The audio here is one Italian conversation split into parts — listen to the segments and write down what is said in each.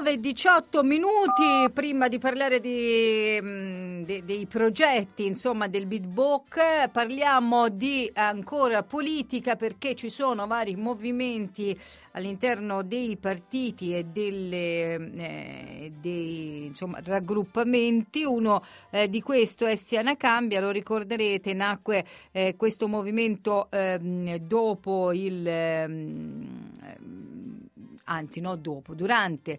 19:18 prima di parlare dei progetti, insomma, del Big Book, parliamo di ancora politica, perché ci sono vari movimenti all'interno dei partiti e dei insomma, raggruppamenti. Uno di questo è Siena Cambia, lo ricorderete, nacque questo movimento dopo durante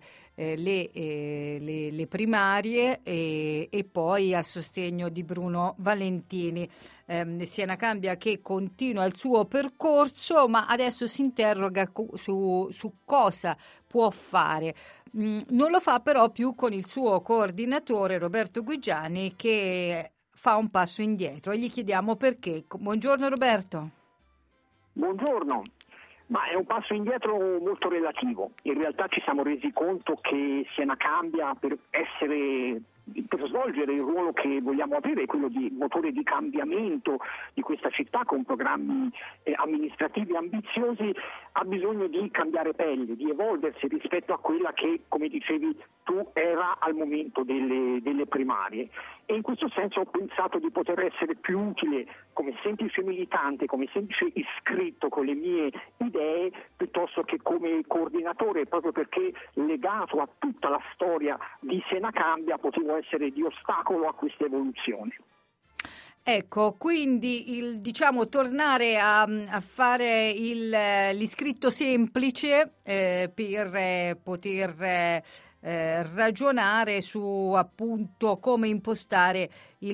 le primarie e poi a sostegno di Bruno Valentini. Siena Cambia che continua il suo percorso, ma adesso si interroga su cosa può fare. Non lo fa però più con il suo coordinatore Roberto Guigiani, che fa un passo indietro, e gli chiediamo perché. Buongiorno Roberto. Buongiorno. Ma è un passo indietro molto relativo. In realtà ci siamo resi conto che Siena Cambia, per svolgere il ruolo che vogliamo avere, quello di motore di cambiamento di questa città con programmi amministrativi ambiziosi, ha bisogno di cambiare pelle, di evolversi rispetto a quella che, come dicevi tu, era al momento delle primarie. E in questo senso ho pensato di poter essere più utile come semplice militante, come semplice iscritto con le mie idee, piuttosto che come coordinatore, proprio perché legato a tutta la storia di Siena Cambia potevo essere di ostacolo a questa evoluzione. Ecco, quindi tornare a fare l'iscritto semplice per poter ragionare su appunto come impostare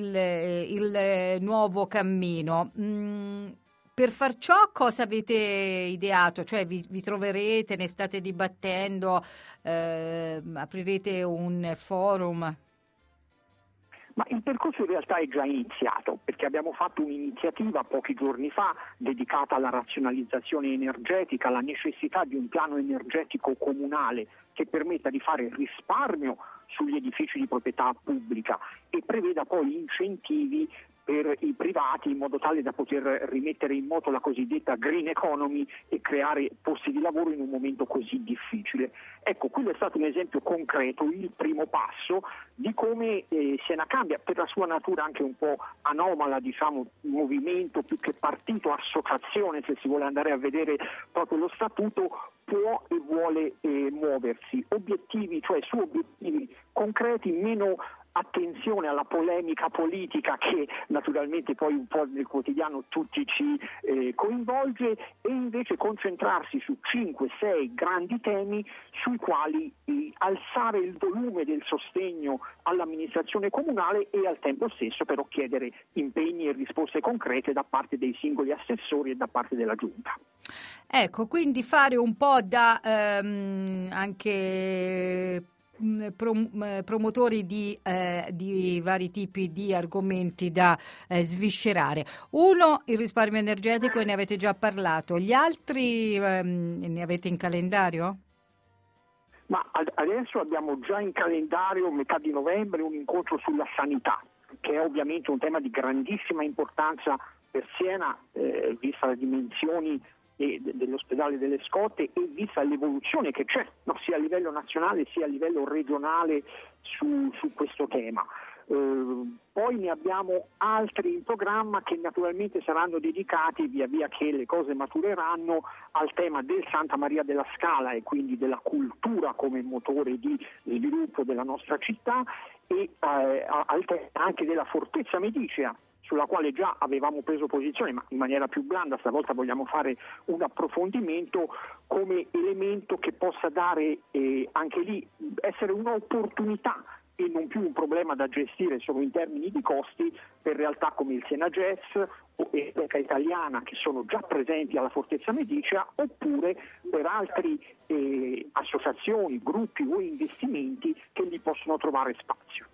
il nuovo cammino. Per far ciò cosa avete ideato? Cioè vi troverete, ne state dibattendo, aprirete un forum? Ma il percorso in realtà è già iniziato, perché abbiamo fatto un'iniziativa pochi giorni fa dedicata alla razionalizzazione energetica, alla necessità di un piano energetico comunale che permetta di fare risparmio sugli edifici di proprietà pubblica e preveda poi incentivi per i privati in modo tale da poter rimettere in moto la cosiddetta green economy e creare posti di lavoro in un momento così difficile. Ecco, quello è stato un esempio concreto, il primo passo di come Siena Cambia, per la sua natura anche un po' anomala, movimento più che partito, associazione, se si vuole andare a vedere proprio lo statuto, può e vuole muoversi. Obiettivi, cioè su obiettivi concreti, meno attenzione alla polemica politica che naturalmente poi un po' nel quotidiano tutti ci coinvolge, e invece concentrarsi su 5-6 grandi temi sui quali alzare il volume del sostegno all'amministrazione comunale e al tempo stesso però chiedere impegni e risposte concrete da parte dei singoli assessori e da parte della Giunta. Ecco, quindi fare un po' da anche promotori di vari tipi di argomenti da sviscerare. Uno, il risparmio energetico, e ne avete già parlato. Gli altri ne avete in calendario? Ma adesso abbiamo già in calendario, metà di novembre, un incontro sulla sanità, che è ovviamente un tema di grandissima importanza per Siena, vista le dimensioni dell'ospedale delle Scotte e vista l'evoluzione che c'è, sia a livello nazionale sia a livello regionale su questo tema. Poi ne abbiamo altri in programma che naturalmente saranno dedicati, via via che le cose matureranno, al tema del Santa Maria della Scala e quindi della cultura come motore di sviluppo della nostra città, e al tema anche della Fortezza Medicea, sulla quale già avevamo preso posizione, ma in maniera più blanda. Stavolta vogliamo fare un approfondimento come elemento che possa dare anche lì essere un'opportunità e non più un problema da gestire solo in termini di costi per realtà come il Siena Jazz o Epoca Italiana, che sono già presenti alla Fortezza Medicea, oppure per altri associazioni, gruppi o investimenti che lì possono trovare spazio.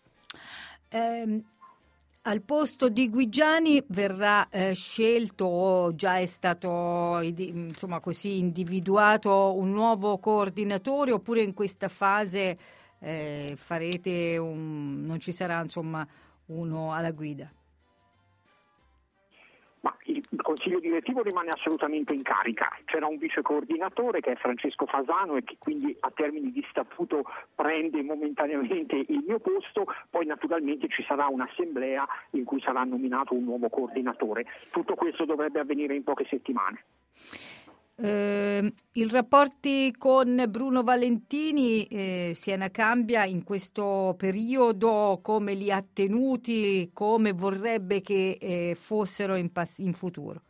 Al posto di Guigiani verrà scelto, o già è stato così individuato, un nuovo coordinatore, oppure in questa fase farete non ci sarà uno alla guida? Ma il consiglio direttivo rimane assolutamente in carica. C'era un vice coordinatore che è Francesco Fasano e che quindi a termini di statuto prende momentaneamente il mio posto, poi naturalmente ci sarà un'assemblea in cui sarà nominato un nuovo coordinatore. Tutto questo dovrebbe avvenire in poche settimane. I rapporti con Bruno Valentini, Siena Cambia in questo periodo come li ha tenuti, come vorrebbe che fossero in futuro?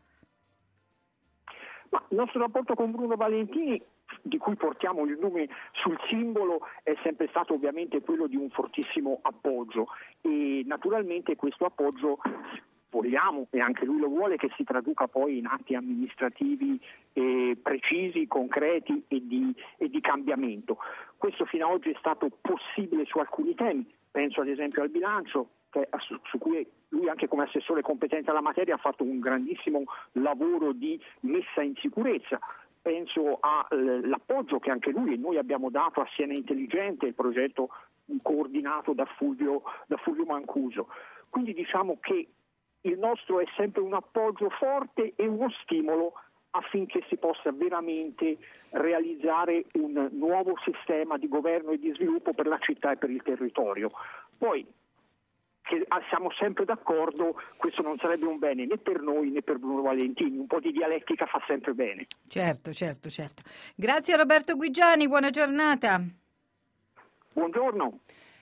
Ma il nostro rapporto con Bruno Valentini, di cui portiamo il nome sul simbolo, è sempre stato ovviamente quello di un fortissimo appoggio e naturalmente questo appoggio vogliamo, e anche lui lo vuole, che si traduca poi in atti amministrativi precisi, concreti e di cambiamento. Questo fino ad oggi è stato possibile su alcuni temi, penso ad esempio al bilancio, su cui lui anche come assessore competente alla materia ha fatto un grandissimo lavoro di messa in sicurezza. Penso all'appoggio che anche lui e noi abbiamo dato a Siena Intelligente, il progetto coordinato da Fulvio Mancuso. Quindi diciamo che il nostro è sempre un appoggio forte e uno stimolo affinché si possa veramente realizzare un nuovo sistema di governo e di sviluppo per la città e per il territorio. Poi che siamo sempre d'accordo, questo non sarebbe un bene né per noi né per Bruno Valentini, un po' di dialettica fa sempre bene. Certo. Grazie a Roberto Guigiani, buona giornata. Buongiorno.